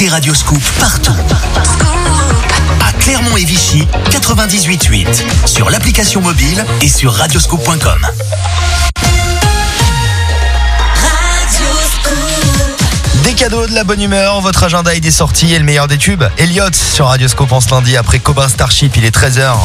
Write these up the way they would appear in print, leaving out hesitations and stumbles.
Écoutez Radio Scoop partout. À Clermont et Vichy, 98.8. Sur l'application mobile et sur radioscoop.com. Des cadeaux, de la bonne humeur, votre agenda et des sorties et le meilleur des tubes. Elliot sur Radioscoop en ce lundi après Cobra Starship, il est 13h.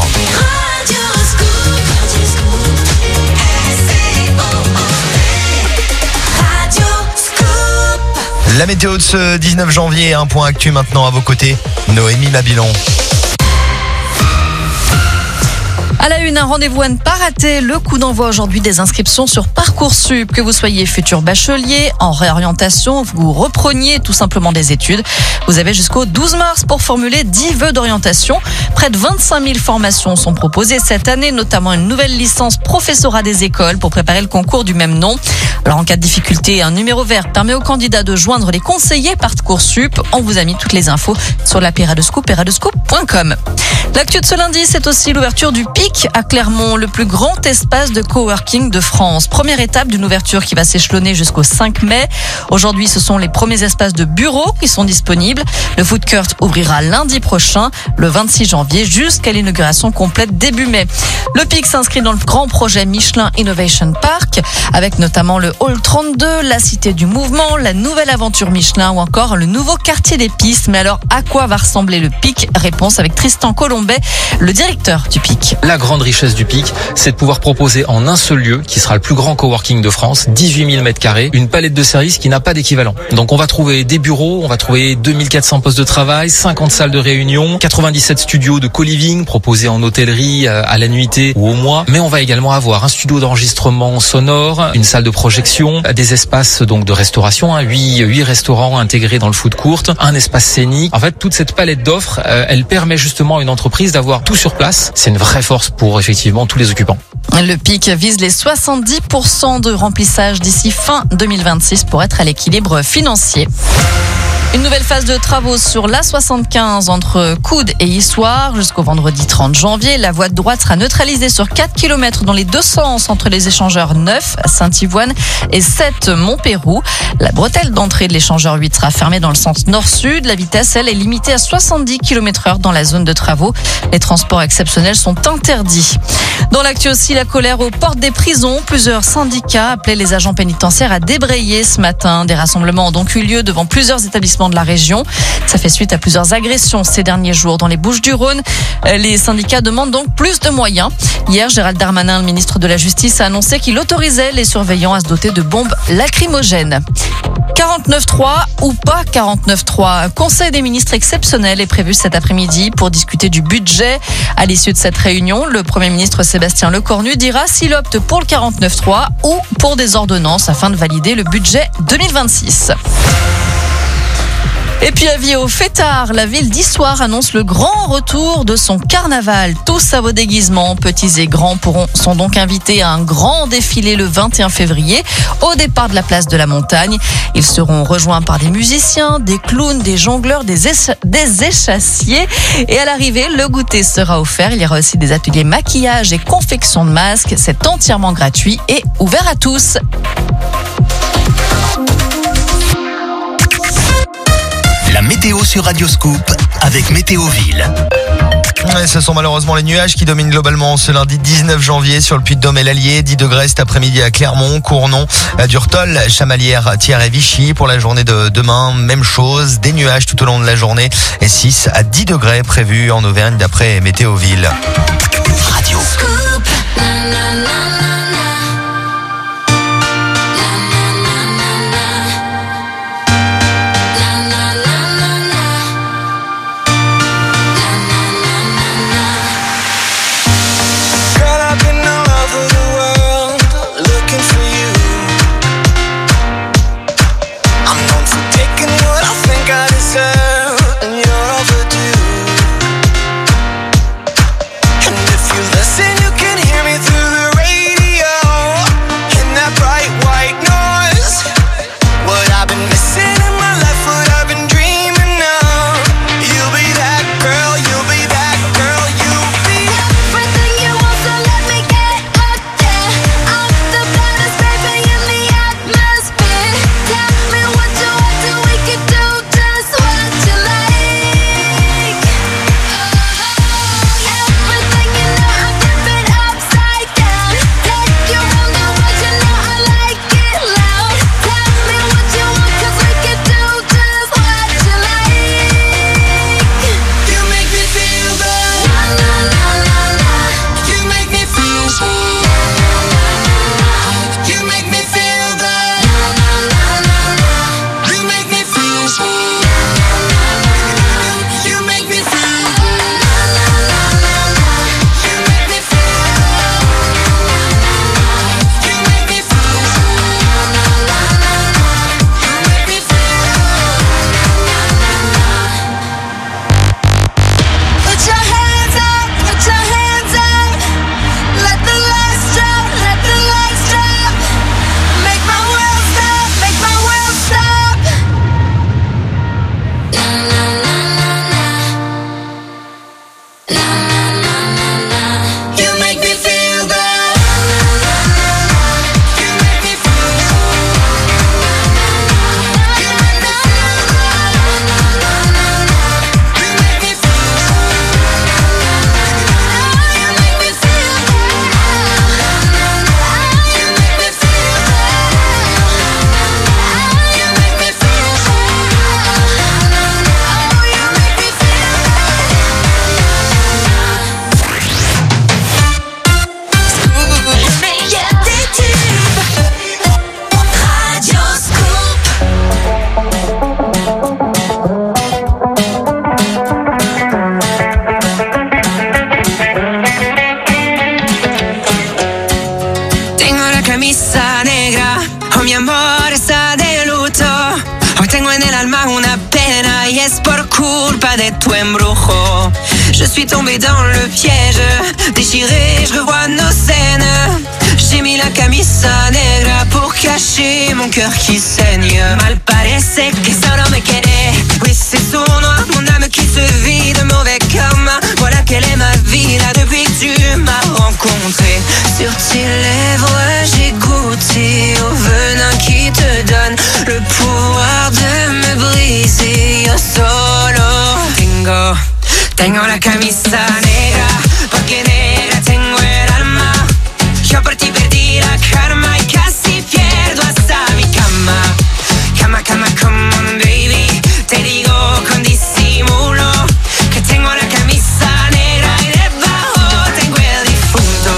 La météo de ce 19 janvier, un point actu maintenant à vos côtés, Noémie Mabilon. À la une, un rendez-vous à ne pas rater. Le coup d'envoi aujourd'hui des inscriptions sur Parcoursup. Que vous soyez futur bachelier, en réorientation, vous repreniez tout simplement des études. Vous avez jusqu'au 12 mars pour formuler 10 vœux d'orientation. Près de 25 000 formations sont proposées cette année, notamment une nouvelle licence professorat des écoles pour préparer le concours du même nom. Alors en cas de difficulté, un numéro vert permet aux candidats de joindre les conseillers Parcoursup. On vous a mis toutes les infos sur l'appli Radioscoop et radioscoop.com. L'actu de ce lundi, c'est aussi l'ouverture du PIC à Clermont, le plus grand espace de coworking de France. Première étape d'une ouverture qui va s'échelonner jusqu'au 5 mai. Aujourd'hui, ce sont les premiers espaces de bureaux qui sont disponibles. Le food court ouvrira lundi prochain, le 26 janvier, jusqu'à l'inauguration complète début mai. Le PIC s'inscrit dans le grand projet Michelin Innovation Park, avec notamment le Hall 32, la Cité du Mouvement, la nouvelle aventure Michelin ou encore le nouveau quartier des pistes. Mais alors, à quoi va ressembler le PIC ? Réponse avec Tristan Colombet, le directeur du PIC. La grande richesse du PIC, c'est de pouvoir proposer en un seul lieu, qui sera le plus grand coworking de France, 18 000 m², une palette de services qui n'a pas d'équivalent. Donc on va trouver des bureaux, on va trouver 2400 postes de travail, 50 salles de réunion, 97 studios de co-living proposés en hôtellerie à la nuitée ou au mois. Mais on va également avoir un studio d'enregistrement sonore, une salle de projection, des espaces donc de restauration, 8 restaurants intégrés dans le food court, un espace scénique. En fait, toute cette palette d'offres, elle permet justement à une entreprise d'avoir tout sur place. C'est une vraie force pour effectivement tous les occupants. Le PIC vise les 70% de remplissage d'ici fin 2026 pour être à l'équilibre financier. Une nouvelle phase de travaux sur l'A75 entre Coude et Issoire jusqu'au vendredi 30 janvier. La voie de droite sera neutralisée sur 4 km dans les deux sens entre les échangeurs 9 Saint-Ivoine et 7 Montpérou. La bretelle d'entrée de l'échangeur 8 sera fermée dans le sens nord-sud. La vitesse, elle, est limitée à 70 km/h dans la zone de travaux. Les transports exceptionnels sont interdits. Dans l'actu aussi, la colère aux portes des prisons. Plusieurs syndicats appelaient les agents pénitentiaires à débrayer ce matin. Des rassemblements ont donc eu lieu devant plusieurs établissements de la région. Ça fait suite à plusieurs agressions ces derniers jours dans les Bouches-du-Rhône. Les syndicats demandent donc plus de moyens. Hier, Gérald Darmanin, le ministre de la Justice, a annoncé qu'il autorisait les surveillants à se doter de bombes lacrymogènes. 49.3 ou pas 49.3. Un conseil des ministres exceptionnel est prévu cet après-midi pour discuter du budget. À l'issue de cette réunion, le Premier ministre Sébastien Lecornu dira s'il opte pour le 49.3 ou pour des ordonnances afin de valider le budget 2026. Et puis avis aux fêtards, la ville d'Issoire annonce le grand retour de son carnaval. Tous à vos déguisements, petits et grands, sont donc invités à un grand défilé le 21 février au départ de la place de la Montagne. Ils seront rejoints par des musiciens, des clowns, des jongleurs, des échassiers. Et à l'arrivée, le goûter sera offert. Il y aura aussi des ateliers maquillage et confection de masques. C'est entièrement gratuit et ouvert à tous. La météo sur Radioscoop avec Météoville. Ouais, ce sont malheureusement les nuages qui dominent globalement ce lundi 19 janvier sur le Puy-de-Dôme et l'Allier. 10 degrés cet après-midi à Clermont, Cournon, Durtol, Chamalières, Thiers et Vichy. Pour la journée de demain, même chose, des nuages tout au long de la journée et 6 à 10 degrés prévus en Auvergne d'après Météoville. Radio. Listen, you can hear me through the radio. amor está de luto. Hoy tengo en el alma una pena y es por culpa de tu embrujo. Je suis tombée dans le piège, déchirée, je revois nos scènes. J'ai mis la camisa negra pour cacher mon cœur qui saigne. Mal parece que solo me quedé. Oui, c'est sournois, mon âme qui se vide, mauvais karma. Voilà quelle est ma vie là depuis que tu m'as rencontré. Sur tes lèvres, j'ai goûté au venin qui te donne le pouvoir de me briser. Yo solo tengo la camisa negra, porque negra tengo el alma. Yo por ti perdí la karma y casi pierdo hasta mi cama. Cama, cama, come on baby. Te digo con disimulo que tengo la camisa negra y debajo tengo el difunto.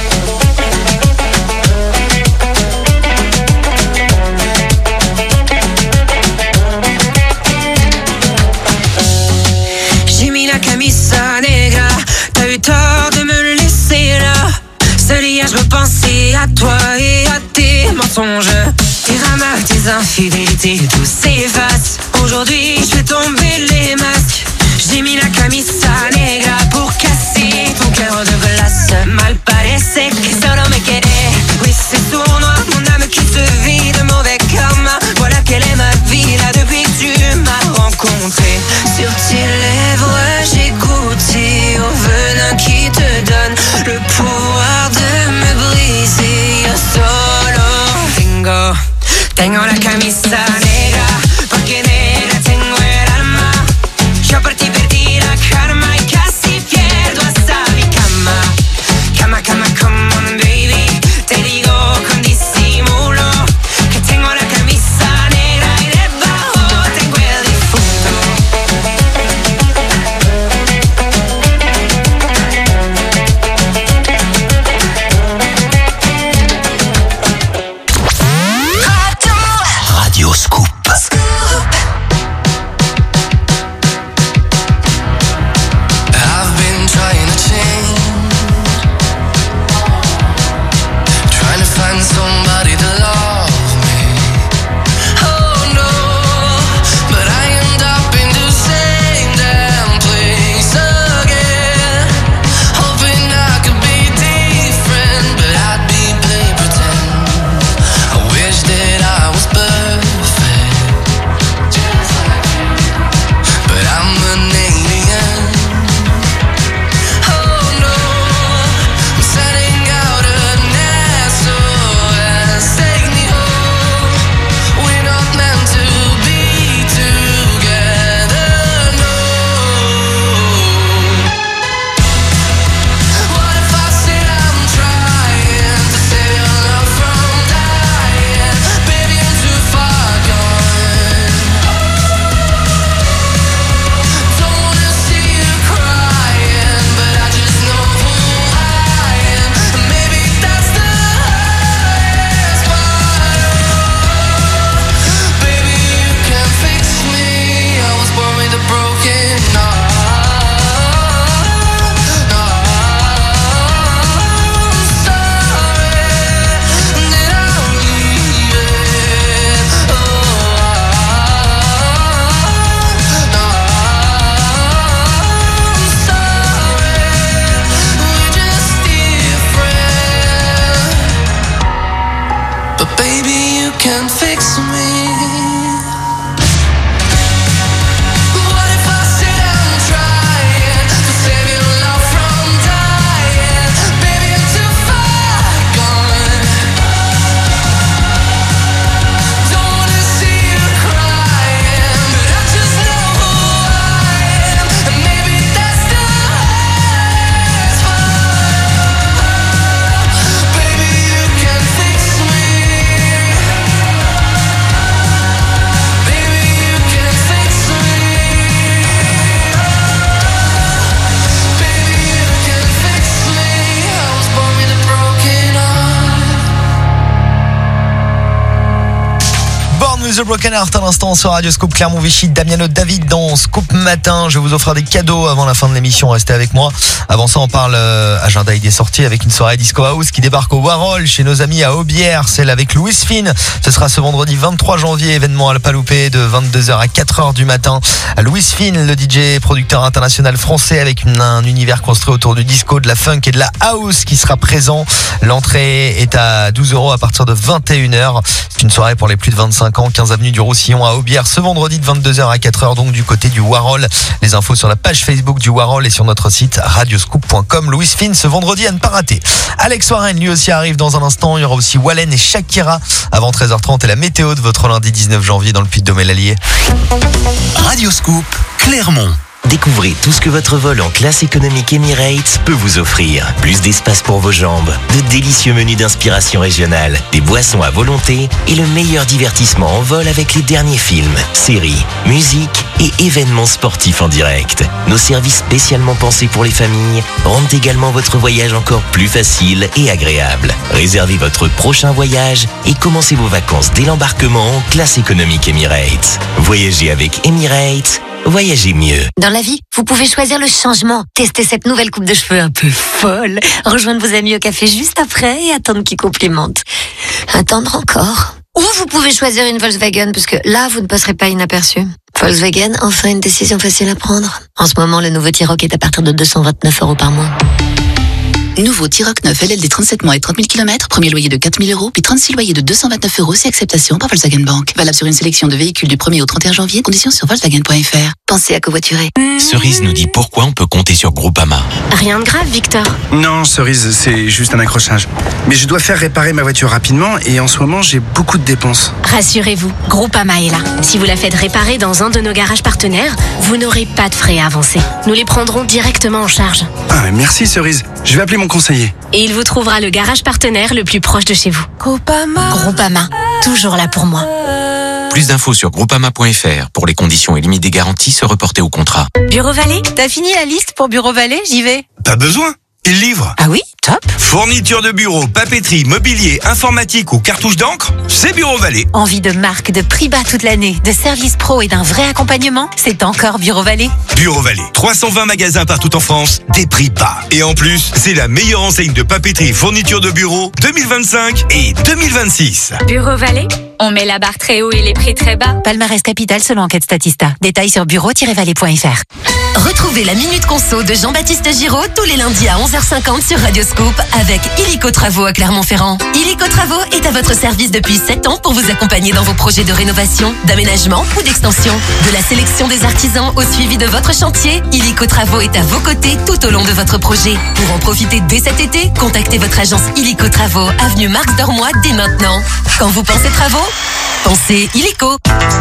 J'ai mis la camisa negra, t'as eu tort de me laisser là. Seul hier je repensais à toi et à tes mensonges. Tes ramas, tes infidélités, tout s'efface. Aujourd'hui je fais tomber les masques. J'ai mis la camisa negra pour casser ton cœur de glace. Mal parece que solo me quedé. Oui, c'est sournois, mon âme qui se vide, mauvais karma. Voilà quelle est ma vie là depuis que tu m'as rencontré. Sur tes lèvres j'ai goûté au venin qui te donne le pouvoir de me briser. Yo solo tengo la camisa negra, porque negra tengo el alma. Yo por ti perdí la karma y casi pierdo hasta mi cama. Cama, cama, come on baby. Te digo con disimulo que tengo la camisa negra y debajo tengo el difunto. Radio Scoop. I've been trying to change, trying to find somebody to love me. Oh no, but I end up in the same damn place again. Hoping I could be different, but I'd be play pretend. I wish that I was perfect, but I'm an alien. Oh no, I'm setting out an SOS. Take me home. We're not meant to be together, no. What if I said I'm trying to save your love from dying? Baby, I'm too far gone. Don't wanna see you crying, but I just know who I am. And maybe that's the hardest part. Baby, you can fix me. I was born with a broken heart. I'm sorry that I'm leaving. I'm sorry, we're just different. But baby, you can fix me. What if I said I'm trying to save your love from dying? Baby, I'm too far gone. Don't wanna see you crying, but I just know who I am. And maybe that's the hardest part. Baby, you can fix me. Born with a Broken Heart à l'instant sur Radio Scoop. Clermont-Vichy, Damiano David dans Scoop Matin. Je vous offre des cadeaux avant la fin de l'émission. Restez avec moi. Avant ça, on parle agenda idées sorties avec une soirée Disco House qui débarque au Warhol chez nos amis à Aubière. Celle avec Louis Finn. Ce sera ce vendredi 23 janvier. Événement à la pas louper de 22h à 4h du matin. Louis Finn, le DJ producteur international français avec un univers construit autour du disco, de la funk et de la house qui sera présent. L'entrée est à 12 € à partir de 21h. C'est une soirée pour les plus de 25 ans, 15 avenue du Roussillon à Aubière, ce vendredi de 22h à 4h, donc du côté du Warhol. Les infos sur la page Facebook du Warhol et sur notre site radioscoop.com. Louis Finn, ce vendredi à ne pas rater. Alex Warren, lui aussi arrive dans un instant. Il y aura aussi Wallen et Shakira avant 13h30 et la météo de votre lundi 19 janvier dans le Puy-de-Dôme et l'Allier. Radio Scoop, Clermont. Découvrez tout ce que votre vol en classe économique Emirates peut vous offrir. Plus d'espace pour vos jambes, de délicieux menus d'inspiration régionale, des boissons à volonté et le meilleur divertissement en vol avec les derniers films, séries, musiques et événements sportifs en direct. Nos services spécialement pensés pour les familles rendent également votre voyage encore plus facile et agréable. Réservez votre prochain voyage et commencez vos vacances dès l'embarquement en classe économique Emirates. Voyagez avec Emirates. Voyagez mieux. Dans la vie, vous pouvez choisir le changement. Tester cette nouvelle coupe de cheveux un peu folle. Rejoindre vos amis au café juste après et attendre qu'ils complimentent. Attendre encore. Ou vous pouvez choisir une Volkswagen parce que là, vous ne passerez pas inaperçu. Volkswagen, enfin une décision facile à prendre. En ce moment, le nouveau T-Roc est à partir de 229 € par mois. Nouveau T-Roc 9 LLD 37 mois et 30 000 km, premier loyer de 4 000 €, puis 36 loyers de 229 € si acceptation par Volkswagen Bank. Valable sur une sélection de véhicules du 1er au 31 janvier, conditions sur Volkswagen.fr. Pensez à covoiturer. Cerise nous dit pourquoi on peut compter sur Groupama. Rien de grave, Victor. Non, Cerise, c'est juste un accrochage. Mais je dois faire réparer ma voiture rapidement et en ce moment, j'ai beaucoup de dépenses. Rassurez-vous, Groupama est là. Si vous la faites réparer dans un de nos garages partenaires, vous n'aurez pas de frais à avancer. Nous les prendrons directement en charge. Ah, mais merci Cerise. Je vais appeler mon conseiller. Et il vous trouvera le garage partenaire le plus proche de chez vous. Groupama, toujours là pour moi. Plus d'infos sur groupama.fr. Pour les conditions et limites des garanties, se reporter au contrat. Bureau Vallée, t'as fini la liste pour Bureau Vallée? J'y vais. Pas besoin, il livre. Ah oui, top. Fourniture de bureau, papeterie, mobilier, informatique ou cartouche d'encre, c'est Bureau Vallée. Envie de marque, de prix bas toute l'année, de services pro et d'un vrai accompagnement? C'est encore Bureau Vallée. Bureau Vallée, 320 magasins partout en France, des prix bas. Et en plus, c'est la meilleure enseigne de papeterie et fourniture de bureau 2025 et 2026. Bureau Vallée, on met la barre très haut et les prix très bas. Palmarès Capital selon enquête Statista. Détails sur bureau-vallée.fr. Retrouvez la Minute Conso de Jean-Baptiste Giraud tous les lundis à 11h50 sur Radio Scoop avec Illico Travaux à Clermont-Ferrand. Illico Travaux est à votre service depuis 7 ans pour vous accompagner dans vos projets de rénovation, d'aménagement ou d'extension. De la sélection des artisans au suivi de votre chantier, Illico Travaux est à vos côtés tout au long de votre projet. Pour en profiter dès cet été, contactez votre agence Illico Travaux, avenue Marx Dormois dès maintenant. Quand vous pensez travaux, pensez Illico.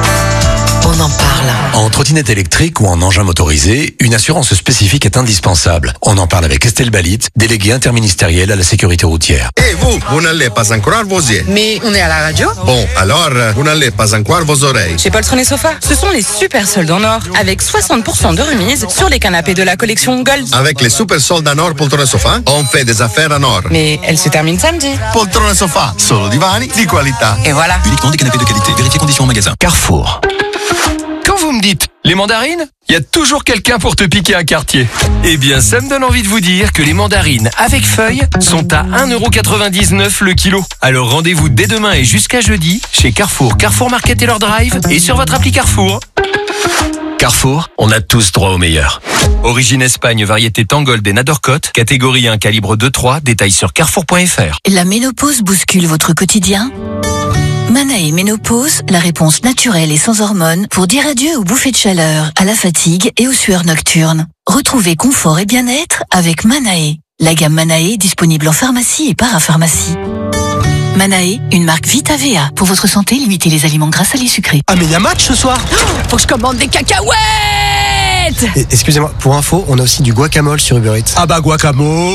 On en parle. En trottinette électrique ou en engin motorisé, une assurance spécifique est indispensable. On en parle avec Estelle Balit, déléguée interministérielle à la sécurité routière. Et vous n'allez pas encore vos yeux. Mais on est à la radio. Bon, alors, vous n'allez pas encore vos oreilles. Chez Poltron et Sofa, ce sont les super soldes en or, avec 60% de remise sur les canapés de la collection Gold. Avec les super soldes en or Poltron et Sofa, on fait des affaires en or. Mais elle se termine samedi. Poltron et Sofa, solo divani di qualità. Et voilà. Uniquement des canapés de qualité. Vérifiez conditions en magasin. Carrefour. Quand vous me dites les mandarines, il y a toujours quelqu'un pour te piquer un quartier. Eh bien, ça me donne envie de vous dire que les mandarines avec feuilles sont à 1,99 € le kilo. Alors rendez-vous dès demain et jusqu'à jeudi chez Carrefour, Carrefour Market et leur drive et sur votre appli Carrefour. Carrefour, on a tous droit au meilleur. Origine Espagne, variété Tangold et Nadorcote, catégorie 1, calibre 2-3, détails sur carrefour.fr. La ménopause bouscule votre quotidien ? Manae Ménopause, la réponse naturelle et sans hormones pour dire adieu aux bouffées de chaleur, à la fatigue et aux sueurs nocturnes. Retrouvez confort et bien-être avec Manae. La gamme Manae disponible en pharmacie et parapharmacie. Manae, une marque Vita-VA. Pour votre santé, limitez les aliments gras, salés, sucrés. Ah mais il y a match ce soir. Faut que je commande des cacahuètes. Excusez-moi, pour info, on a aussi du guacamole sur Uber Eats. Ah bah guacamole.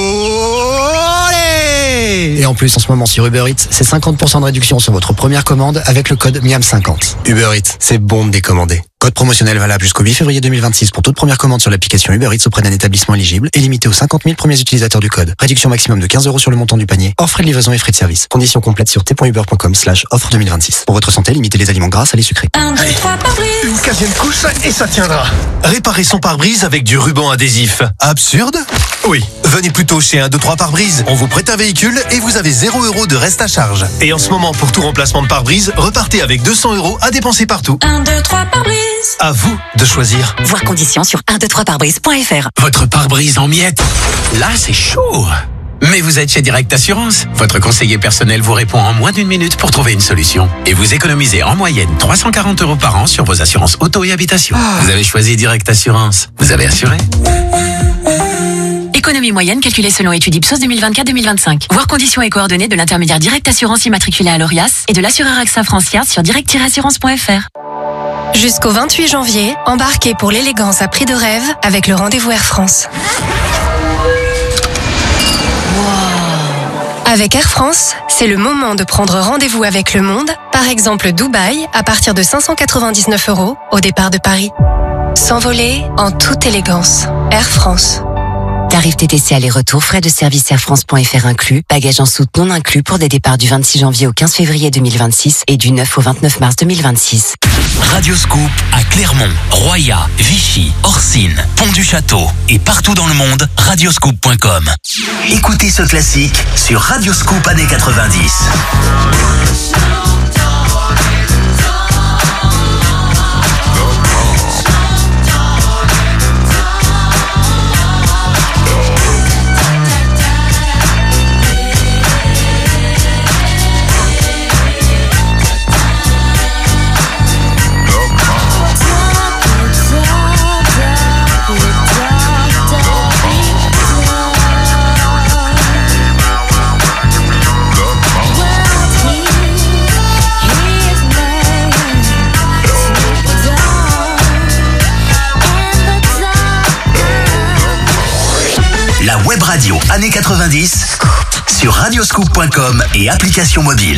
Et en plus, en ce moment sur Uber Eats, c'est 50% de réduction sur votre première commande avec le code MIAM50. Uber Eats, c'est bon de décommander. Code promotionnel valable jusqu'au 8 février 2026 pour toute première commande sur l'application Uber Eats auprès d'un établissement éligible et limité aux 50 000 premiers utilisateurs du code. Réduction maximum de 15 € sur le montant du panier, hors frais de livraison et frais de service. Conditions complètes sur t.uber.com/offre 2026. Pour votre santé, limitez les aliments gras, salés, sucrés. 1, 2, 3, pare-brise. Une 4e couche et ça tiendra. Réparer son pare-brise avec du ruban adhésif. Absurde? Oui. Venez plutôt chez 1, 2, 3 pare-brise. On vous prête un véhicule et vous avez 0 € de reste à charge. Et en ce moment, pour tout remplacement de pare-brise, repartez avec 200 € à dépenser partout. 1, 2, 3, pare-brise. À vous de choisir. Voir conditions sur 123parbrise.fr. Votre pare-brise en miettes. Là, c'est chaud. Mais vous êtes chez Direct Assurance. Votre conseiller personnel vous répond en moins d'1 minute pour trouver une solution. Et vous économisez en moyenne 340 € par an sur vos assurances auto et habitation. Vous avez choisi Direct Assurance. Vous avez assuré. Économie moyenne calculée selon étude Ipsos 2024-2025. Voir conditions et coordonnées de l'intermédiaire Direct Assurance immatriculé à l'ORIAS et de l'assureur AXA Francia sur direct-assurance.fr. Jusqu'au 28 janvier, embarquez pour l'élégance à prix de rêve avec le rendez-vous Air France. Avec Air France, c'est le moment de prendre rendez-vous avec le monde, par exemple Dubaï, à partir de 599 € au départ de Paris. S'envoler en toute élégance. Air France. Tarif TTC aller-retour, frais de service airfrance.fr inclus, bagages en soute non inclus pour des départs du 26 janvier au 15 février 2026 et du 9 au 29 mars 2026. Radio Scoop à Clermont, Roya, Vichy, Orsine, Pont-du-Château et partout dans le monde, radioscoop.com. Écoutez ce classique sur Radio Scoop années 90. La web radio années 90 sur radioscoop.com et application mobile.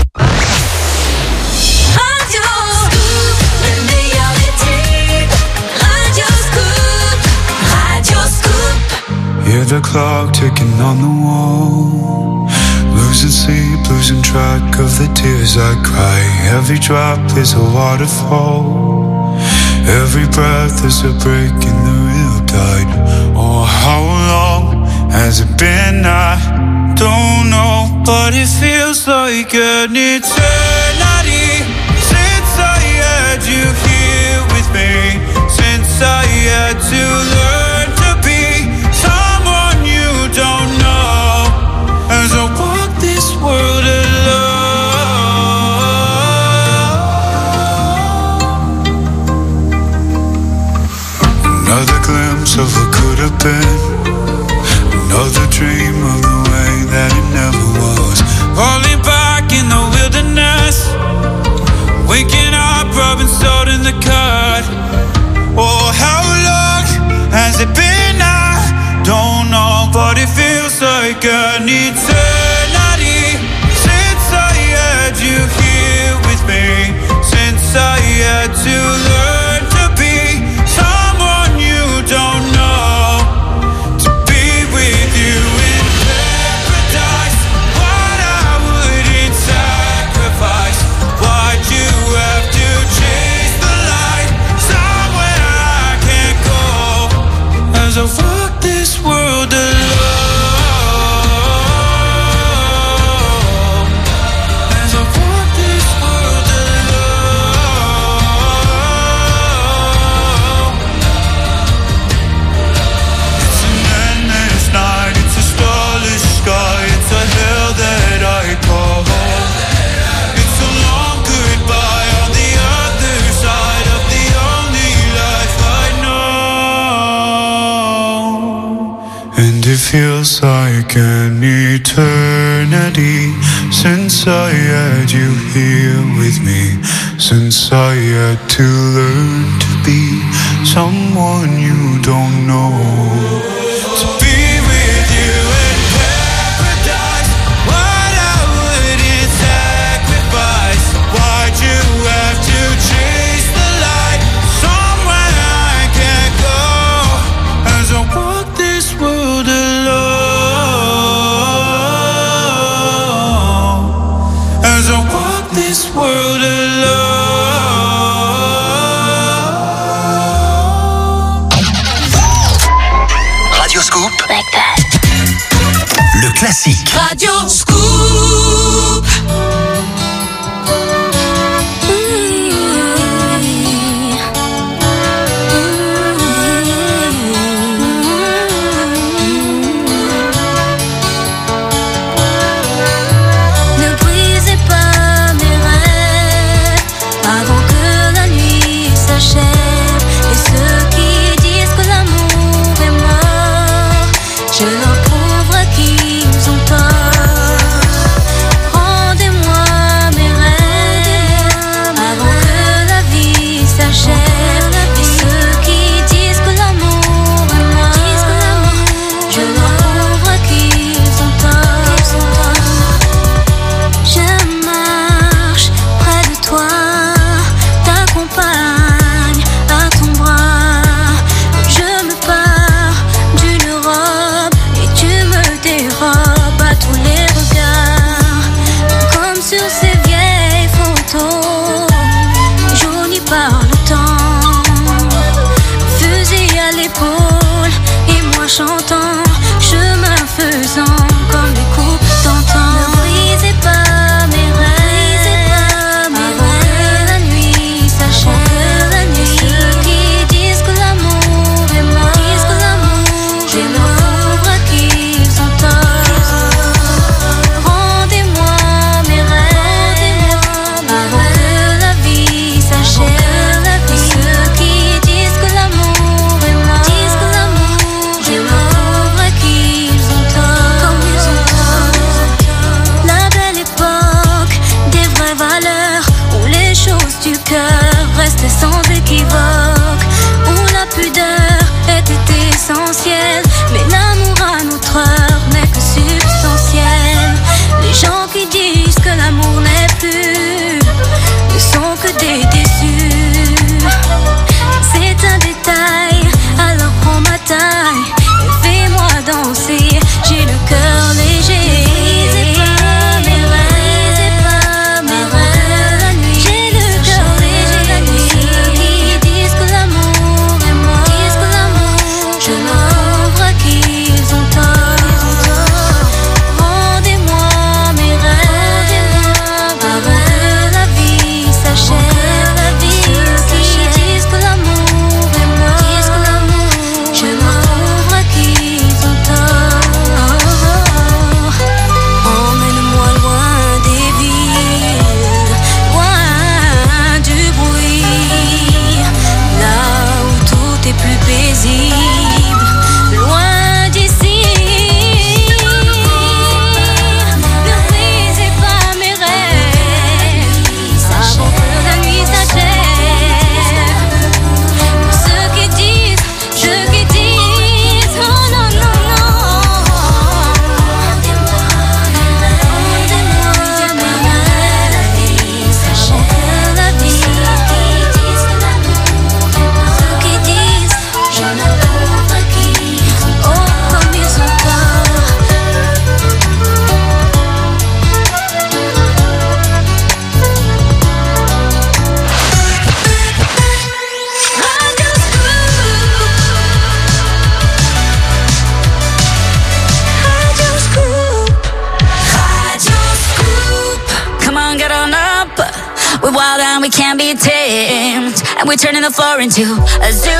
Radio Scoop, le meilleur des tubes. Radio Scoop, Radio Scoop. Hear the clock ticking on the wall. Losing sleep, losing track of the tears I cry. Every drop is a waterfall. Every breath is a break in the real tide. Oh, how long has it been? I don't know, but it feels like an eternity since I had you here with me. Since I had to learn to be someone you don't know. As I walk this world alone. Another glimpse of what could have been. Another dream of the way that it never was. Falling back in the wilderness. Waking up, rubbing salt in the cut. Oh, how long has it been? I don't know, but it feels like an eternity since I had you here with me. Since I had to learn to be someone you don't know. To be with you in paradise. What I wouldn't sacrifice. Why'd you have to chase the light somewhere I can't go? As I walk this world alone. As I walk this world alone. It's an endless night, it's a starless sky, it's a hell that I call home. It's a long goodbye on the other side of the only life I know. And it feels like an eternity since I had you here with me. Since I had to learn to be someone you don't know. To be with you in paradise. What I wouldn't sacrifice. Why'd you have to chase the light Classique. Radio Scoop. Je leur prouverai qu'ils ont tort. We're wild and we can't be tamed, and we're turning the floor into a zoo.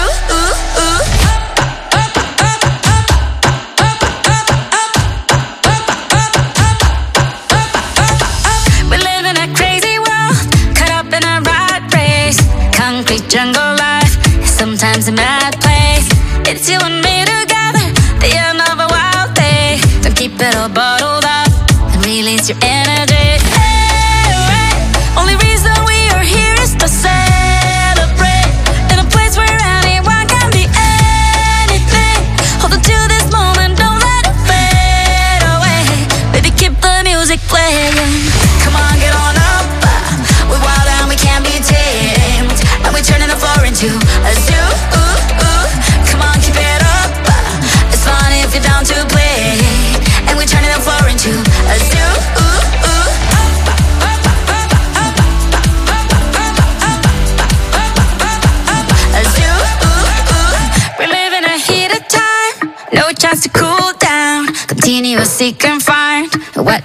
We live in a crazy world, caught up in a rat race. Concrete jungle life, sometimes a mad place. It's you and me together, the end of a wild day. Don't keep it all bottled up and release your energy. Only reason we are here is to celebrate in a place where anyone can be anything. Hold on to this moment, don't let it fade away. Baby, keep the music playing. Come on, get on up. We're wild and we can't be tamed, and we're turning the floor into a zoo. Come on, keep it up. It's fun if you're down to play, and we're turning the floor into a zoo. No chance to cool down, continuous seek and find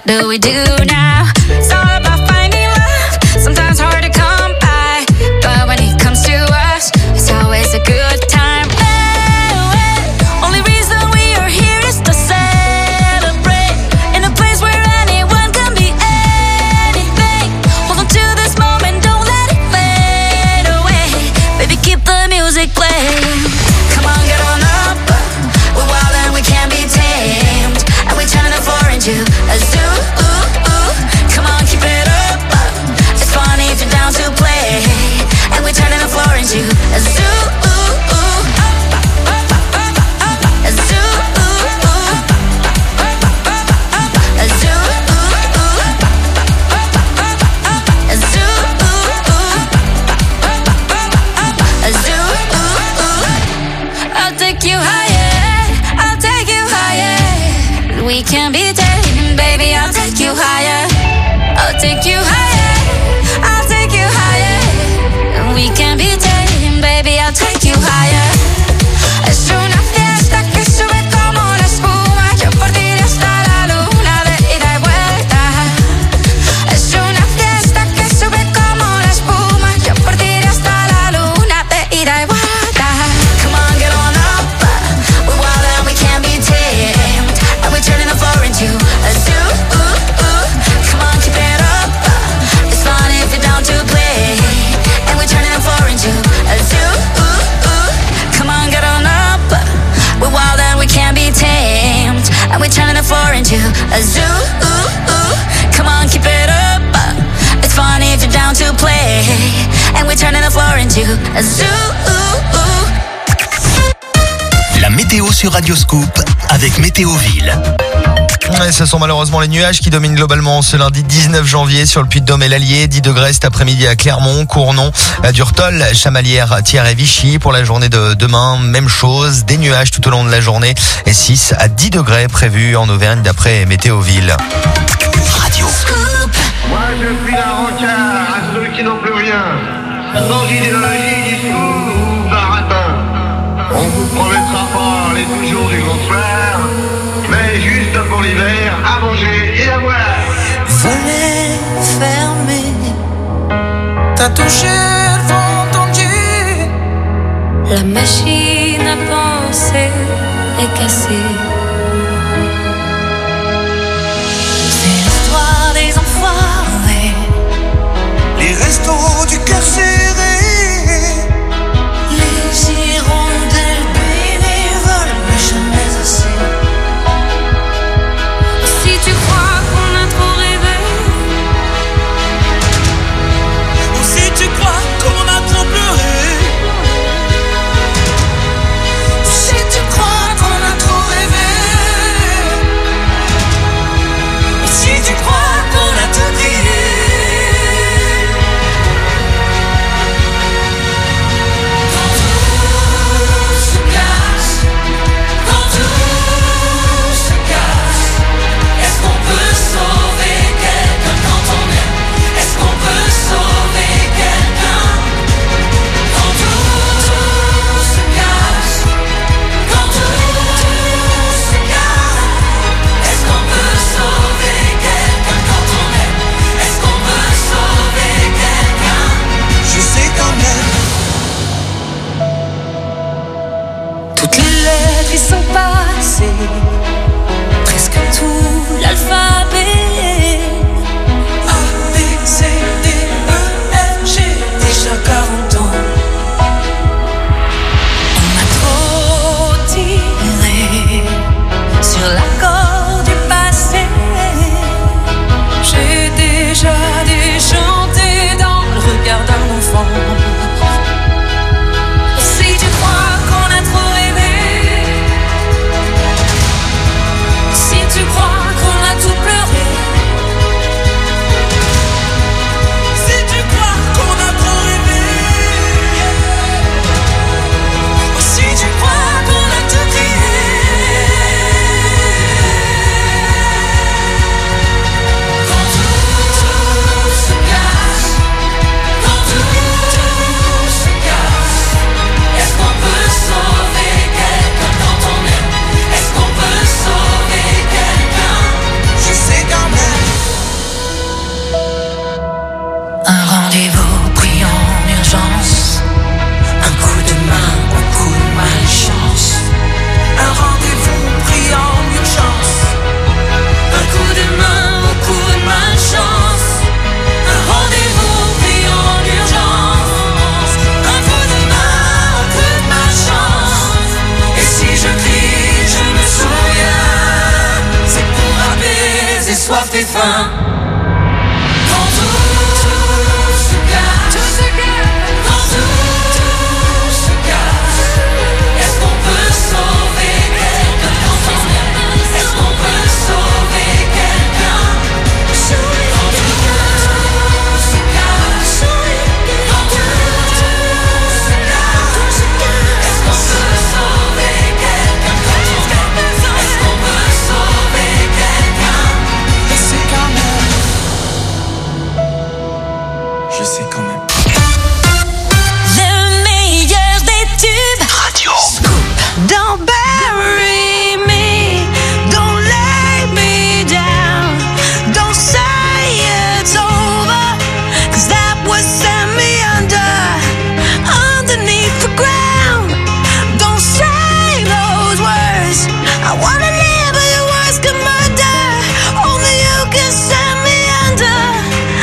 do we do now? It's all about finding love, sometimes hard to come by, but when it comes to us, it's always a good time. Only reason we are here is to celebrate, in a place where anyone can be anything. Hold on to this moment, don't let it fade away. Baby, keep the music playing. Come on, get on up. We're wild and we can't be tamed, and we turn the floor into a zoo. Come on, keep it up. It's funny if you're down to play, and we're turning the floor into a zoo. A zoo. A zoo. A zoo. A zoo. I'll take you higher. I'll take you higher. We can be taken, baby. I'll take you higher. I'll take you higher. I'll take you higher. We can be taken, baby. I'll take you higher. Es una fiesta que sube como la espuma. Yo por ti iré hasta la luna de ida y vuelta. Es una fiesta que sube como la espuma. Yo por ti iré hasta la luna de ida y vuelta. Come on, get on up. We're wild and we can't be tamed, and we're turning the floor into a zoo. Come on, keep it up. It's fun if you're down to play, and we're turning the floor into a zoo. Come on, get on up. We're wild and we can't be tamed, and we're turning the floor into a zoo. Come on, keep it up. It's fun if you're down to play, and we're turning the floor into a zoo. La météo sur Radio Scoop avec Météoville. Ouais, ce sont malheureusement les nuages qui dominent globalement ce lundi 19 janvier sur le Puy-de-Dôme et l'Allier. 10 degrés cet après-midi à Clermont, Cournon, Durtol, Chamalières, Thiers et Vichy. Pour la journée de demain, même chose, des nuages tout au long de la journée et 6 à 10 degrés prévus en Auvergne d'après Météoville. Radio Scoop. Moi je suis la rencard à ceux qui n'ont plus rien. Sans idéologie, discours ou baratin. On vous promettra pas les toujours du bonsoir, mais juste pour l'hiver, à manger et à boire. Volets fermés, t'as touché le vent tendu. La machine à penser est cassée. C'est l'histoire des enfoirés, les restos du cœur serré, les hirondelles bénévoles, mais jamais assez. Si tu crois qu'on a trop rêvé, ou si tu crois qu'on a trop pleuré, ou si tu crois qu'on a trop rêvé, ou si tu crois qu'on a tout crié. toutes les lettres y sont passées, presque tout l'alphabet. A, B, C, D, E, F, G, déjà 40 ans. On a trop tiré sur l'accord du passé. J'ai déjà déchanté dans le regard d'un enfant. Si tu crois qu'on a trop rêvé, si tu crois qu'on a tout pleuré, tes fins. Quand tout se casse, quand tout se casse, est-ce qu'on peut sauver quelqu'un? Est-ce qu'on peut sauver quelqu'un? Quand tout se casse, quand tout se casse, est-ce qu'on peut sauver quelqu'un? Est-ce qu'on peut sauver quelqu'un? Et c'est quand même. Je sais quand même. Le meilleur des tubes. Radio Scoop. Don't bury me. Don't lay me down. Don't say it's over. 'Cause that would send me underneath the ground. Don't say those words. I wanna live, but your words can murder. Only you can send me under.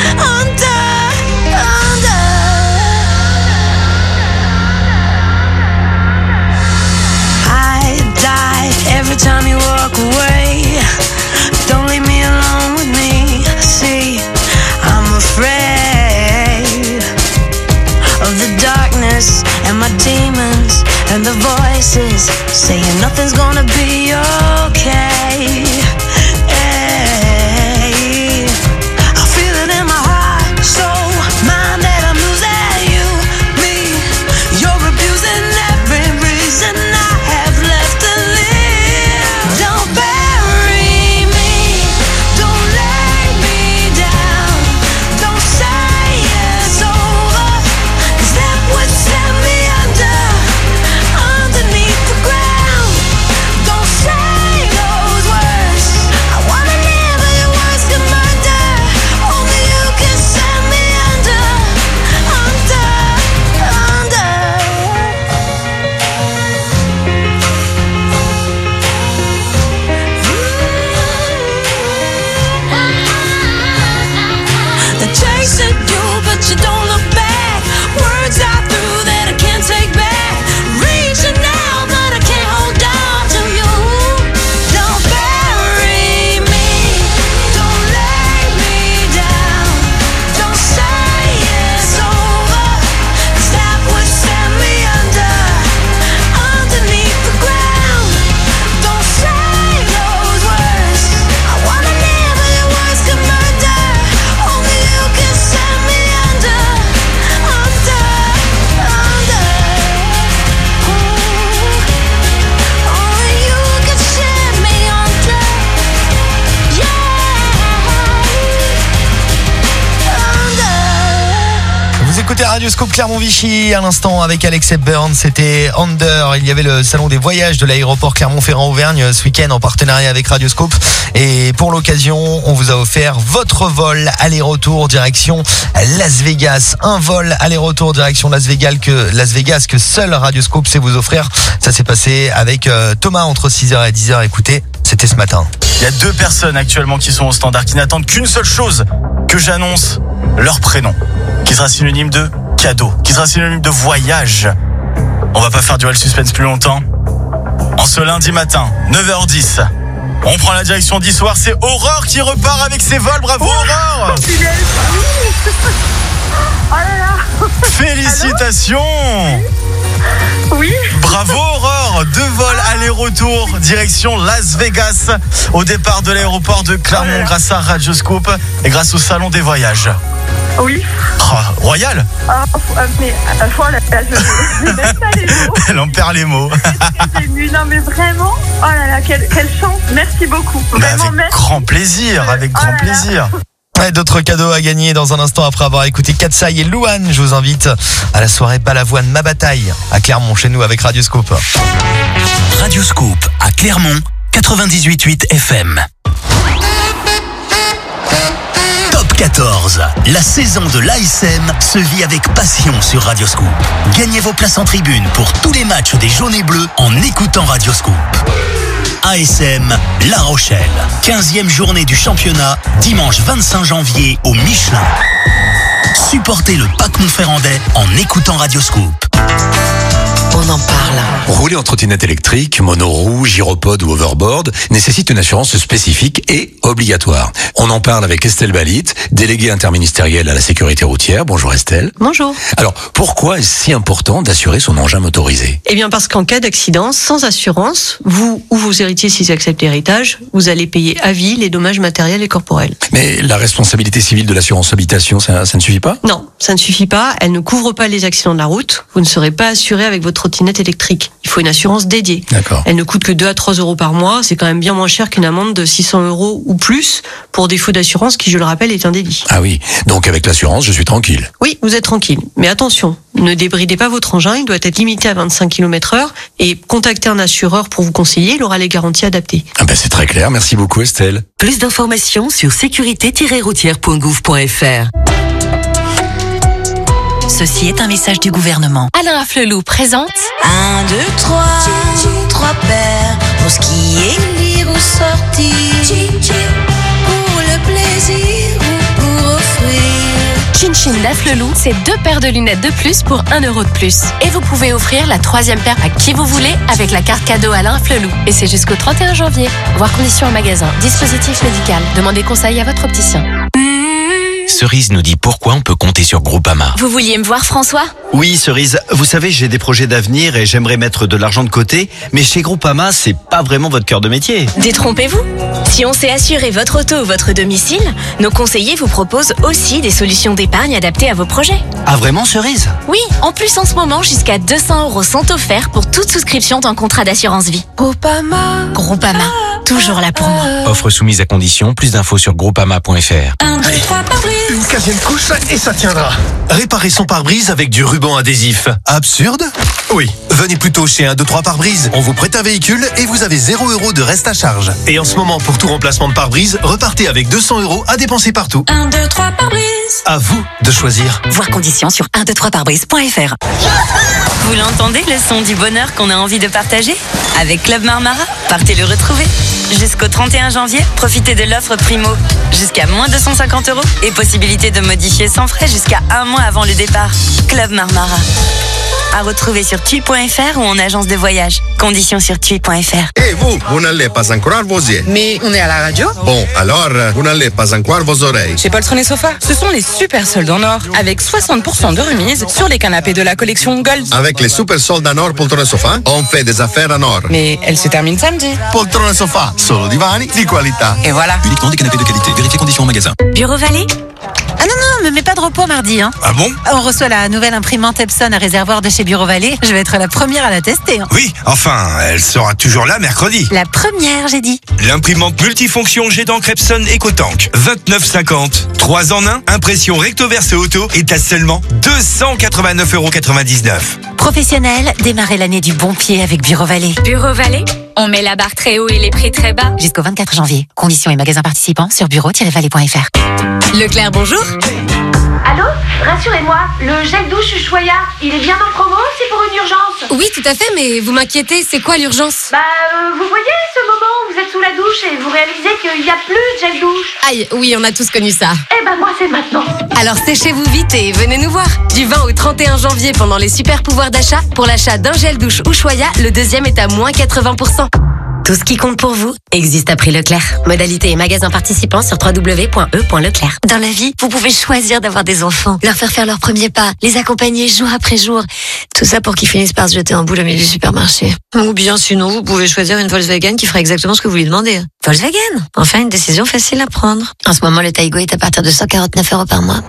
I die every time you walk away. Don't leave me alone with me. See, I'm afraid of the darkness and my demons and the voices saying nothing's gonna be okay. Hey, I feel it in my heart, soul, mind that I'm losing you, me. You're abusing every reason I have left to live. Don't bury me, don't lay me down, don't say it's over, 'cause that would send me underneath the ground. Don't say those words. I wanna live, but your words can murder. Only you can send me under. They're chasing you, but you don't look back. Words are through that I can't take back. Reaching out, but I can't hold on to you. Don't bury me, don't lay me down, don't say it's over, 'cause that would send me underneath the ground. Don't say those words. I wanna live, but your words can murder. Only you can send me under. Only you can send me under. Vous écoutez Radio Scoop Clermont-Vichy à l'instant avec Alex Hepburn, c'était Under. Il y avait le salon des voyages de l'aéroport Clermont-Ferrand-Auvergne ce week-end en partenariat avec Radio Scoop. Et pour l'occasion, on vous a offert votre vol aller-retour direction Las Vegas. Un vol aller-retour direction Las Vegas que seul Radio Scoop sait vous offrir. Ça s'est passé avec Thomas entre 6h et 10h. Écoutez, c'était ce matin. Il y a 2 personnes actuellement qui sont au standard, qui n'attendent qu'une seule chose, que j'annonce leur prénom, qui sera synonyme de cadeau, qui sera synonyme de voyage. On va pas faire durer le suspense plus longtemps. En ce lundi matin, 9h10, on prend la direction d'Issoire. C'est Aurore qui repart avec ses vols. Bravo Aurore! Oh là là. Félicitations. Oui. Bravo Aurore, 2 vols aller-retour direction Las Vegas au départ de l'aéroport de Clermont grâce à Radio Scoop et grâce au salon des voyages. Oui. Oh, royal. Mais voilà, je n'ai même pas les mots. Elle en perd les mots. Non mais vraiment, oh là là, quelle chance. Merci beaucoup. Vraiment, avec grand plaisir, avec grand plaisir. Ouais, d'autres cadeaux à gagner dans un instant après avoir écouté Katsai et Louane. Je vous invite à la soirée Balavoine Ma Bataille à Clermont chez nous avec Radio Scoop. Radio Scoop à Clermont 98.8 FM. Top 14. La saison de l'ASM se vit avec passion sur Radio Scoop. Gagnez vos places en tribune pour tous les matchs des jaunes et bleus en écoutant Radio Scoop. ASM La Rochelle. 15e journée du championnat, dimanche 25 janvier au Michelin. Supportez le PAC Montferrandais en écoutant Radio Scoop. on en parle. Rouler en trottinette électrique, monoroue, gyropode ou overboard nécessite une assurance spécifique et obligatoire. On en parle avec Estelle Balit, déléguée interministérielle à la sécurité routière. Bonjour Estelle. Bonjour. Alors, pourquoi est-ce si important d'assurer son engin motorisé? Eh bien parce qu'en cas d'accident, sans assurance, vous ou vos héritiers s'ils acceptent l'héritage, vous allez payer à vie les dommages matériels et corporels. Mais la responsabilité civile de l'assurance habitation, ça ne suffit pas? Non, ça ne suffit pas. Elle ne couvre pas les accidents de la route. Vous ne serez pas assuré avec votre trottinette électrique. Il faut une assurance dédiée. D'accord. Elle ne coûte que 2 à 3 euros par mois. C'est quand même bien moins cher qu'une amende de 600 euros ou plus pour défaut d'assurance qui, je le rappelle, est un délit. Ah oui, donc avec l'assurance, je suis tranquille. Oui, vous êtes tranquille. Mais attention, ne débridez pas votre engin. Il doit être limité à 25 km/h et contactez un assureur pour vous conseiller. Il aura les garanties adaptées. Ah ben c'est très clair. Merci beaucoup Estelle. Plus d'informations sur sécurité-routière.gouv.fr. Ceci est un message du gouvernement. Alain Afflelou présente 1, 2, 3, 3 paires pour skier, lire ou sortir, pour le plaisir ou pour offrir. Chin Chin d'Afflelou, c'est 2 paires de lunettes de plus pour 1 euro de plus. Et vous pouvez offrir la 3e paire à qui vous voulez avec la carte cadeau Alain Afflelou. Et c'est jusqu'au 31 janvier. Voir conditions en magasin. Dispositif médical. Demandez conseil à votre opticien. Cerise nous dit pourquoi on peut compter sur Groupama. Vous vouliez me voir, François ? Oui, Cerise, vous savez, j'ai des projets d'avenir et j'aimerais mettre de l'argent de côté, mais chez Groupama, c'est pas vraiment votre cœur de métier. Détrompez-vous. Si on sait assurer votre auto ou votre domicile, nos conseillers vous proposent aussi des solutions d'épargne adaptées à vos projets. Ah vraiment, Cerise? Oui, en plus en ce moment, jusqu'à 200 euros sont offerts pour toute souscription d'un contrat d'assurance vie. Groupama. Groupama, toujours là pour moi. Offre soumise à condition, plus d'infos sur groupama.fr. 1, 2, 3 pare-brise. Une 15e couche et ça tiendra. Réparer son pare-brise avec du ruban adhésif. Absurde? Oui. Venez plutôt chez 1, 2, 3 pare-brise. On vous prête un véhicule et vous avez 0 € de reste à charge. Et en ce moment, pour tout remplacement de pare-brise, repartez avec 200 € à dépenser partout. 1, 2, 3 pare-brise. À vous de choisir. Voir conditions sur 123parbrise.fr. Vous l'entendez, le son du bonheur qu'on a envie de partager? Avec Club Marmara, partez le retrouver. Jusqu'au 31 janvier, profitez de l'offre Primo. Jusqu'à moins 250 € et possibilité de modifier sans frais jusqu'à 1 mois avant le départ. Club Marmara. À retrouver sur tui.fr ou en agence de voyage. Conditions sur tui.fr. Et vous n'allez pas encore vos yeux. Mais on est à la radio. Bon, alors, vous n'allez pas encore vos oreilles. Chez Poltron Sofa, ce sont les super soldes en or avec 60% de remise sur les canapés de la collection Gold. Avec les super soldes en or Poltron Sofa, on fait des affaires en or. Mais elle se termine samedi. Poltron Sofa, solo divani di qualità. Et voilà. Uniquement des canapés de qualité. Vérifiez conditions en magasin. Bureau Vallée? Ah non, me mets pas de repos mardi. Hein. Ah bon? On reçoit la nouvelle imprimante Epson à réservoir de chez Bureau Vallée. Je vais être la première à la tester. Hein. Oui, enfin, elle sera toujours là mercredi. La première, j'ai dit. L'imprimante multifonction jet d'encre Epson EcoTank. 29,50. 3 en 1. Impression recto verso auto est à seulement 289,99 €. Professionnel, démarrez l'année du bon pied avec Bureau Vallée. Bureau Vallée? On met la barre très haut et les prix très bas. Jusqu'au 24 janvier. Conditions et magasins participants sur bureau-vallée.fr. Leclerc, bonjour. Allô? Rassurez-moi, le gel douche Ushuaïa, il est bien en promo, c'est pour une urgence? Oui, tout à fait, mais vous m'inquiétez, c'est quoi l'urgence? Vous voyez ce moment où vous êtes sous la douche et vous réalisez qu'il n'y a plus de gel douche? Aïe, oui, on a tous connu ça. Eh ben moi c'est maintenant. Alors séchez-vous vite et venez nous voir. Du 20 au 31 janvier pendant les super pouvoirs d'achat, pour l'achat d'un gel douche Ushuaïa, le deuxième est à moins 80%. Tout ce qui compte pour vous existe à prix Leclerc. Modalité et magasins participants sur www.e.leclerc. Dans la vie, vous pouvez choisir d'avoir des enfants, leur faire leur premier pas, les accompagner jour après jour. Tout ça pour qu'ils finissent par se jeter en boule au milieu du supermarché. Ou bien sinon, vous pouvez choisir une Volkswagen qui fera exactement ce que vous lui demandez. Volkswagen, enfin une décision facile à prendre. En ce moment, le Taigo est à partir de 149 € par mois.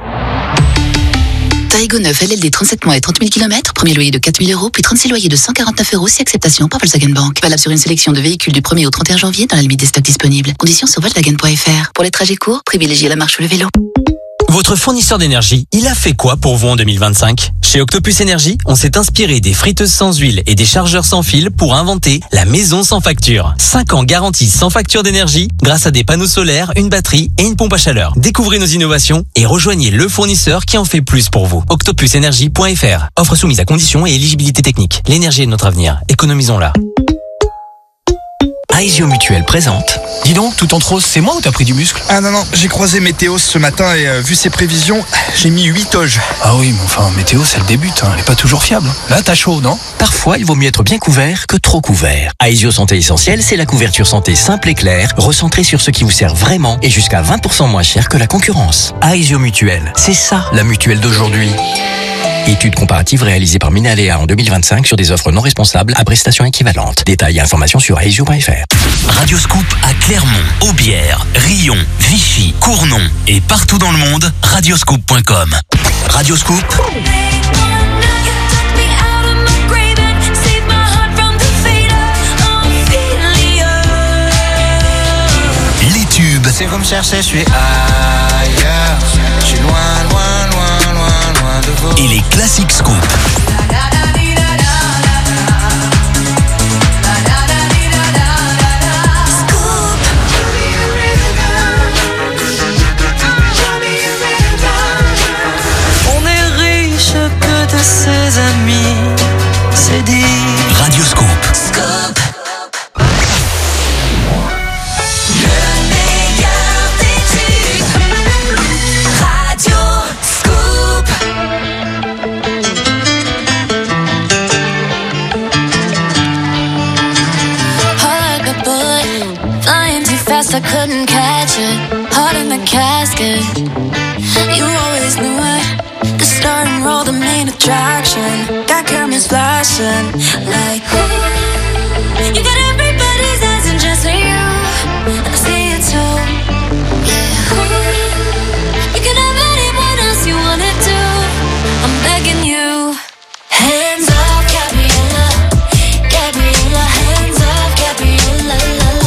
Taigo 9 LLD 37 mois et 30 000 km, premier loyer de 4 000 €, puis 36 loyers de 149 € si acceptation par Volkswagen Bank. Valable sur une sélection de véhicules du 1er au 31 janvier dans la limite des stocks disponibles. Conditions sur Volkswagen.fr. Pour les trajets courts, privilégiez la marche ou le vélo. Votre fournisseur d'énergie, il a fait quoi pour vous en 2025 ? Chez Octopus Énergie, on s'est inspiré des friteuses sans huile et des chargeurs sans fil pour inventer la maison sans facture. 5 ans garantie sans facture d'énergie grâce à des panneaux solaires, une batterie et une pompe à chaleur. Découvrez nos innovations et rejoignez le fournisseur qui en fait plus pour vous. Octopusenergie.fr. Offre soumise à conditions et éligibilité technique. L'énergie est notre avenir. Économisons-la. Aesio Mutuel présente Dis donc, tout en rose, c'est moi ou t'as pris du muscle? Ah non, j'ai croisé Météos ce matin et vu ses prévisions, j'ai mis 8 oges. Ah oui, mais enfin, Météo, c'est le début, elle est pas toujours fiable. Là, t'as chaud, non? Parfois, il vaut mieux être bien couvert que trop couvert. Aesio Santé Essentielle, c'est la couverture santé simple et claire, recentrée sur ce qui vous sert vraiment et jusqu'à 20% moins cher que la concurrence. Aesio Mutuelle, c'est ça la mutuelle d'aujourd'hui. Étude comparative réalisée par Minalea en 2025 sur des offres non responsables à prestations équivalentes. Détails et informations sur aesio.fr. Radio Scoop à Clermont, Aubière, Rion, Vichy, Cournon et partout dans le monde, radioscoop.com. Radio Scoop. Les tubes. C'est comme chercher, je suis ailleurs. Je suis loin de vous. Et les classiques Scoop. On est riche que de ses amis, c'est dit. Radio Scoop. Scoop. I couldn't catch it, heart in the casket. You always knew it, the star and roll, the main attraction. Got cameras flashing, like ooh. You got everybody's eyes and just for you, and I see it too. Yeah, ooh. You can have anyone else you wanted to. I'm begging you, hands off, Gabriella, Gabriella, hands off, Gabriella, la la.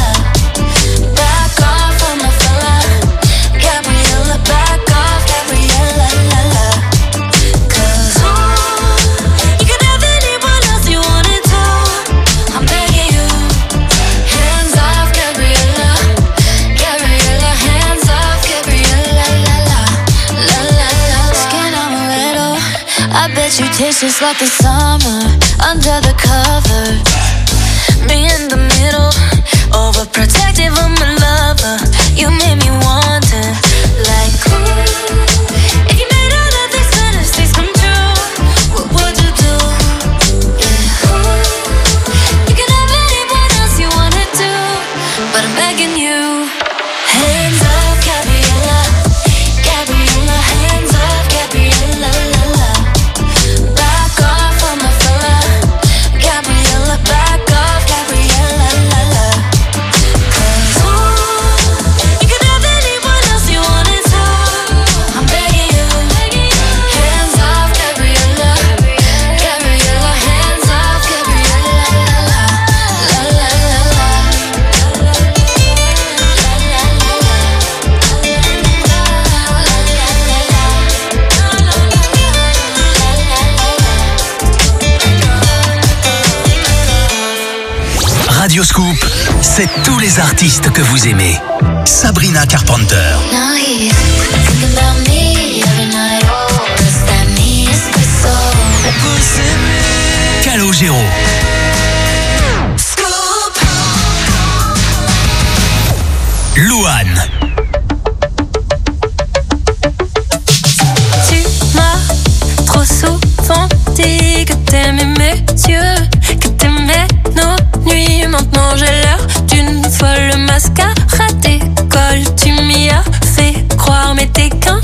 You taste just like the summer under the covers. Me in the middle, overprotective of my lover. You made me wonder, like ooh, if you made all of these fantasies come true, what would you do? Yeah, ooh, you can have anyone else you wanted to, but I'm begging you, hands off, Gabriella, Gabriella, hands off, Gabriella, la la. Back off on my fella, Gabriella, back off, Gabriella, la la. 'Cause ooh, you can have anyone else you wanted to. I'm begging you, hands off, Gabriella, Gabriella, hands off, Gabriella, la la, la la la la. Radio Scoop, c'est tous les artistes que vous aimez. Sabrina Carpenter. Now he's thinking about me every night. Oh, does that mean it's the soul? Calogero. Louane. Tu m'as trop souvent dit que t'aimais mes yeux, que t'aimais nos nuits. Maintenant j'ai l'air d'une folle mascarade d'école. Tu m'y as fait croire mais t'es qu'un.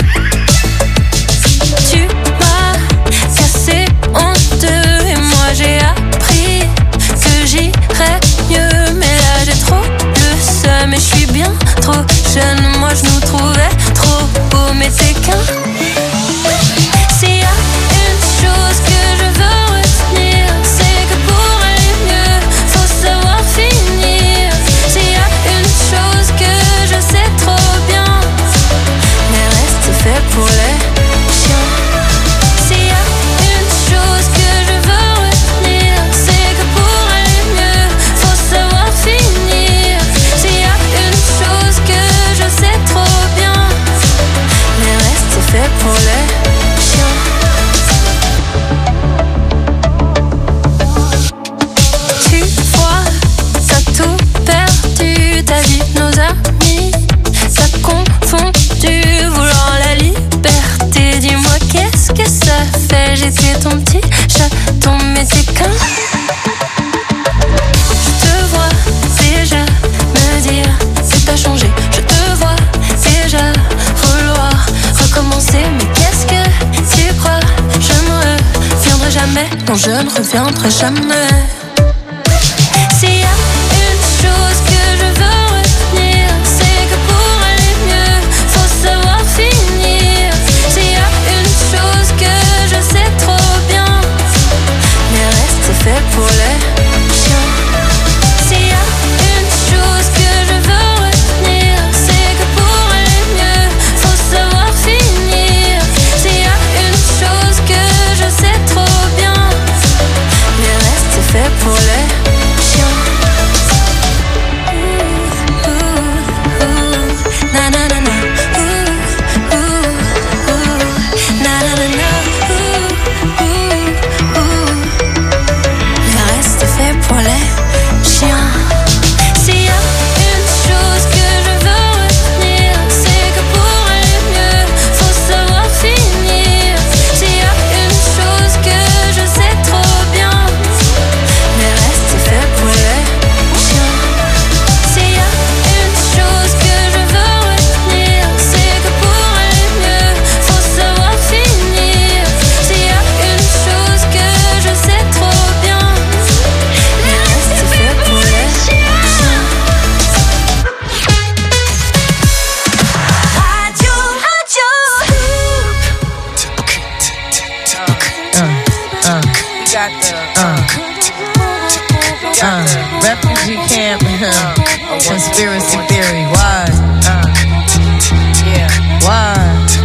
Tu m'as cassé en deux et moi j'ai appris que j'irais mieux. Mais là j'ai trop le seum et je suis bien trop jeune. Moi je nous trouvais trop beaux mais t'es qu'un. S'il y a une chose que je veux retenir, c'est que pour aller mieux, faut savoir finir. S'il y a une chose que je sais trop, ton petit chaton mexicain. Je te vois déjà me dire si t'as changé. Je te vois déjà vouloir recommencer. Mais qu'est-ce que tu crois? Je ne reviendrai jamais. Non, je ne reviendrai jamais. S'il y a une chose que je veux retenir, c'est que pour aller mieux, faut savoir finir. S'il y a une chose que je sais trop bien, mais reste c'est fait pour les chiens. S'il y a une chose que je veux retenir, c'est que pour aller mieux, faut savoir finir. S'il y a une chose que je sais trop bien, mais reste c'est fait pour les chiens. Na na na na. Na na na na. Le reste c'est fait pour les chiens. S'il y a une chose que je veux retenir, c'est que pour aller mieux, faut savoir finir. S'il y a une chose que je sais trop bien, le reste c'est fait pour les chiens. S'il y a une chose que je veux retenir, c'est que pour aller mieux, faut savoir finir. S'il y a une chose que je sais trop bien, le reste c'est fait pour les chiens. Refugee camp, conspiracy theory, why? Yeah, why?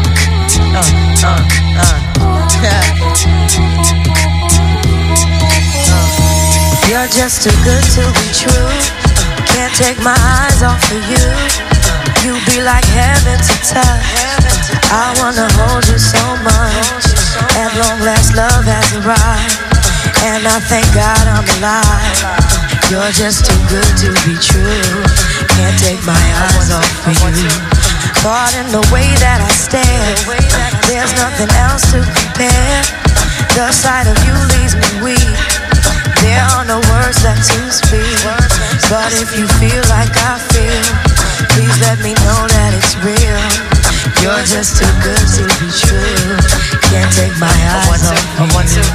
You're just too good to be true. Can't take my eyes off of you. You be like heaven to touch. I wanna hold you so much. At long last, love has arrived, and I thank God I'm alive. You're just too good to be true. Can't take my eyes off of you. Caught in the way that I stare. There's nothing else to compare. The sight of you leaves me weak. There are no words left to speak. But if you feel like I feel, please let me know that it's real. You're just too good to be true. Can't take my eyes off you.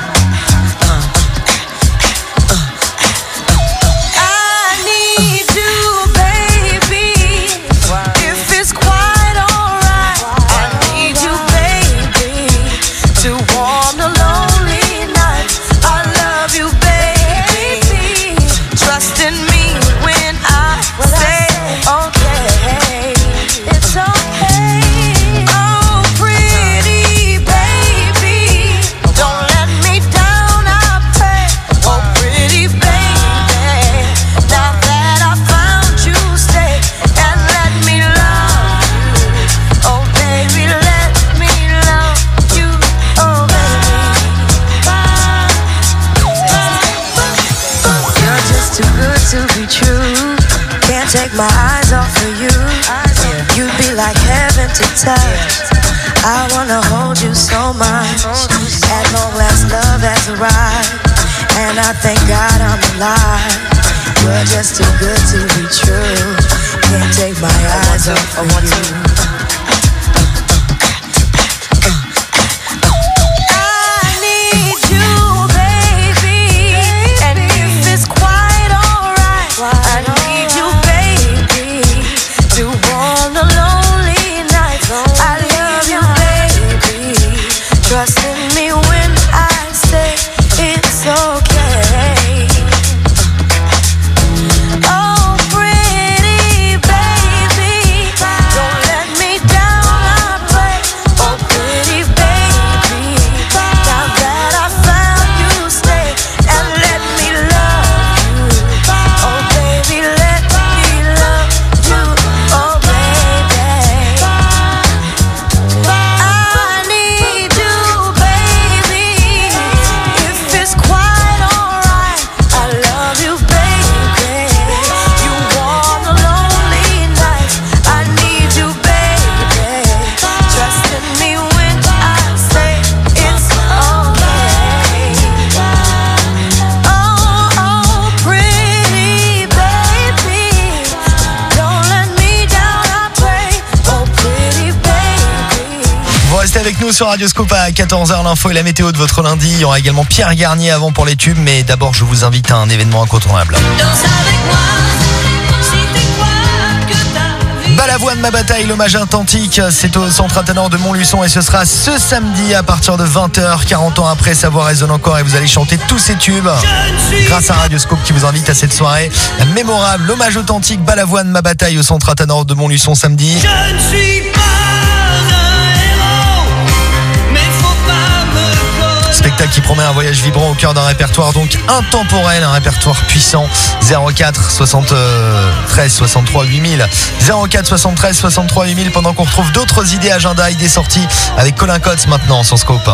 Take my eyes off of you. You'd be like heaven to touch. I wanna hold you so much. At long last, love has arrived, and I thank God I'm alive. You're just too good to be true. Can't take my eyes off of you. Oh, pretty baby, don't let nous sur Radio Scoop à 14h, l'info et la météo de votre lundi. Il y aura également Pierre Garnier avant pour les tubes, mais d'abord je vous invite à un événement incontournable. Balavoine ma bataille, l'hommage authentique, c'est au Centre Athénor de Montluçon et ce sera ce samedi à partir de 20h. 40 ans après, sa voix résonne encore et vous allez chanter tous ces tubes grâce à Radio Scoop qui vous invite à cette soirée mémorable. L'hommage authentique, Balavoine ma bataille au Centre Athénor de Montluçon samedi. Je ne suis pas un héros, mais faut pas me connaître. Spectacle qui promet un voyage vibrant au cœur d'un répertoire donc intemporel, un répertoire puissant. 04 73 63 8000 04 73 63 8000 pendant qu'on retrouve d'autres idées agenda, idées sorties avec Colin Cotes maintenant sur Scoop.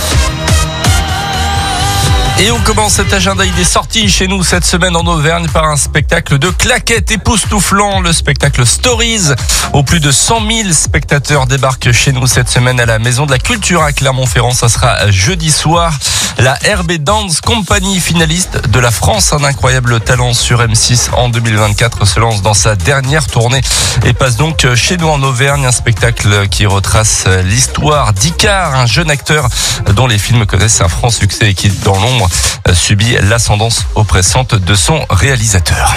Et on commence cet agenda idées sorties chez nous cette semaine en Auvergne par un spectacle de claquettes époustouflant, le spectacle Stories. Au plus de 100 000 spectateurs débarquent chez nous cette semaine à la Maison de la Culture à Clermont-Ferrand. Ça sera jeudi soir. La RB Dance Company, finaliste de la France, un incroyable talent sur M6 en 2024, se lance dans sa dernière tournée et passe donc chez nous en Auvergne. Un spectacle qui retrace l'histoire d'Icar, un jeune acteur dont les films connaissent un franc succès et qui, dans l'ombre, subit l'ascendance oppressante de son réalisateur.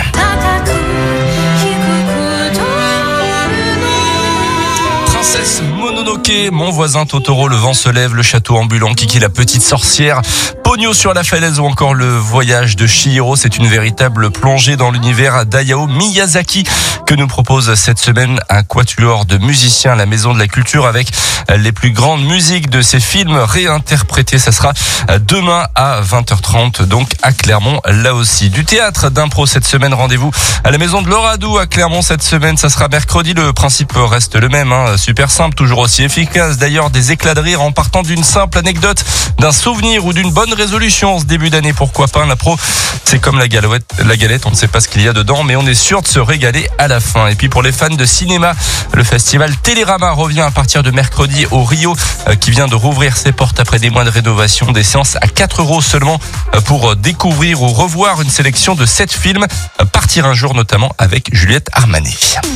Princesse Mononoke, Mon voisin Totoro, Le vent se lève, Le château ambulant, Kiki la petite sorcière, Pogno sur la falaise ou encore Le voyage de Chihiro. C'est une véritable plongée dans l'univers d'Hayao Miyazaki que nous propose cette semaine un quatuor de musiciens à la Maison de la Culture avec les plus grandes musiques de ces films réinterprétées. Ça sera demain à 20h30 donc à Clermont là aussi. Du théâtre d'impro cette semaine, rendez-vous à la Maison de Loradou à Clermont cette semaine. Ça sera mercredi, le principe reste le même, super simple, toujours aussi efficace. D'ailleurs, des éclats de rire en partant d'une simple anecdote, d'un souvenir ou d'une bonne résolution en ce début d'année, pourquoi pas. L'impro, c'est comme la galette, on ne sait pas ce qu'il y a dedans, mais on est sûr de se régaler à la fin. Et puis pour les fans de cinéma, le festival Télérama revient à partir de mercredi au Rio, qui vient de rouvrir ses portes après des mois de rénovation. Des séances à 4 € seulement pour découvrir ou revoir une sélection de 7 films. Partir un jour notamment avec Juliette Armanet.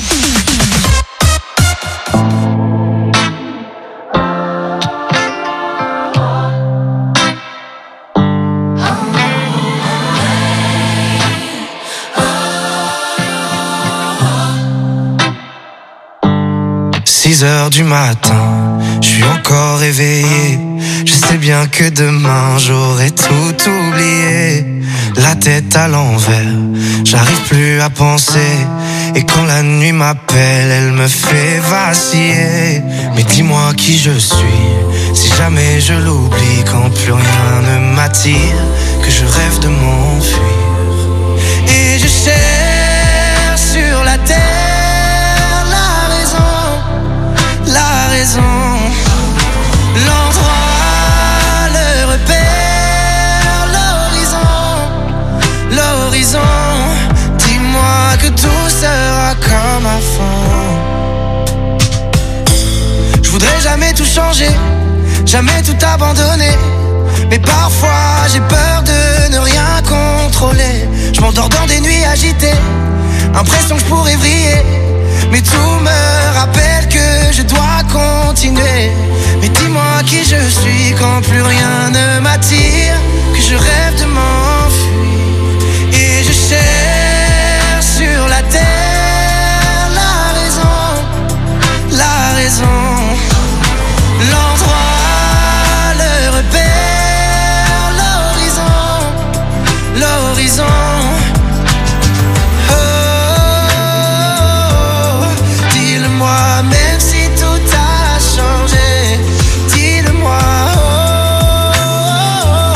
Heures du matin, je suis encore réveillé. Je sais bien que demain j'aurai tout oublié. La tête à l'envers, j'arrive plus à penser. Et quand la nuit m'appelle, elle me fait vaciller. Mais dis-moi qui je suis, si jamais je l'oublie. Quand plus rien ne m'attire, que je rêve de m'enfuir. Et je cherche sur la terre l'endroit, le repère, l'horizon. Dis-moi que tout sera comme avant. Je voudrais jamais tout changer, jamais tout abandonner. Mais parfois j'ai peur de ne rien contrôler. Je m'endors dans des nuits agitées, impression que je pourrais vriller. Mais tout me rappelle que je dois continuer. Mais dis-moi qui je suis quand plus rien ne m'attire, que je rêve de m'enfuir. Et je cherche sur la terre la raison, l'endroit, le repère, l'horizon. Même si tout a changé, dis-le-moi.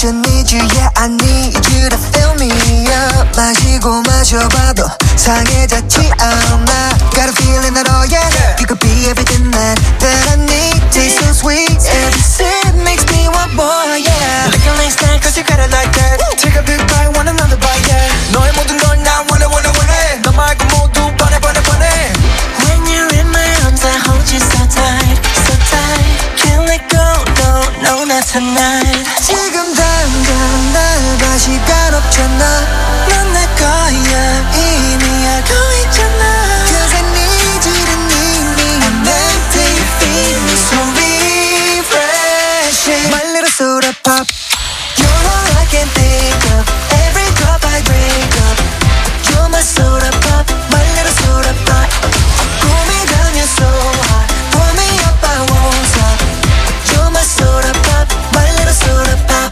just need you, yeah, I need you to fill me up. 마시고 마셔봐도 상해졌지 않아. Got a feeling that, oh yeah, you could be everything that I need. Taste so sweet, every sip makes me want more, yeah. Looking like snack, cause you got it like that. Take a big bite, want another bite, yeah. 너의 모든 걸 나 원해. 너 말고 모두 번해. When you're in my arms, I hold you so tight. Can't let go, no, not tonight. 지금 당장 날 봐, 시간 없잖아. 넌 내 거야, 이미 알고 있잖아. Cause I need you to need me. And after you feed me, so refreshing. My little soda pop. You're all I can think of. Every drop I drink up. You're my soda pop, my little soda pop. Cool me down, you're so hot. Pour me up, I won't stop. You're my soda pop, my little soda pop.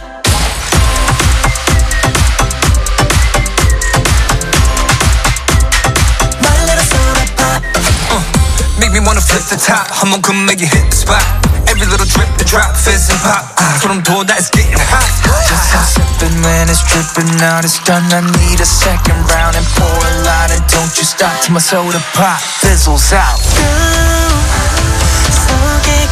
My little soda pop. Make me wanna flip the top. 한번큼 make you hit the spot. Every little drip, the drop, fizz and pop. 소름 돋아, it's getting hot. Just stop sipping when it's dripping out. It's done, I need a second round and pour a lot. And don't you stop till my soda pop fizzles out. 속에